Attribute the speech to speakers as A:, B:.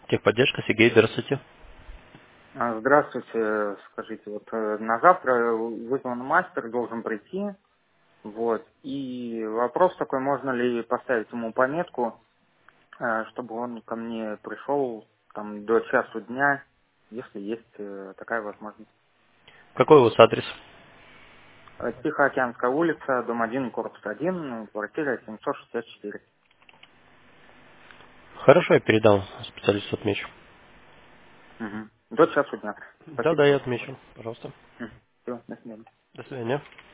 A: Техподдержка, Сергей, здравствуйте.
B: Здравствуйте, скажите, вот на завтра вызван мастер, должен прийти, вот, и вопрос такой, можно ли поставить ему пометку, чтобы он ко мне пришел там до часу дня, если есть такая возможность.
A: Какой у вас адрес?
B: Тихоокеанская улица, дом 1, корпус 1, квартира 764.
A: Хорошо, я передал специалисту, отмечу.
B: Мгм. До часу дня.
A: Да,
B: Спасибо.
A: я отмечу, пожалуйста.
B: Все, до свидания.
A: До свидания.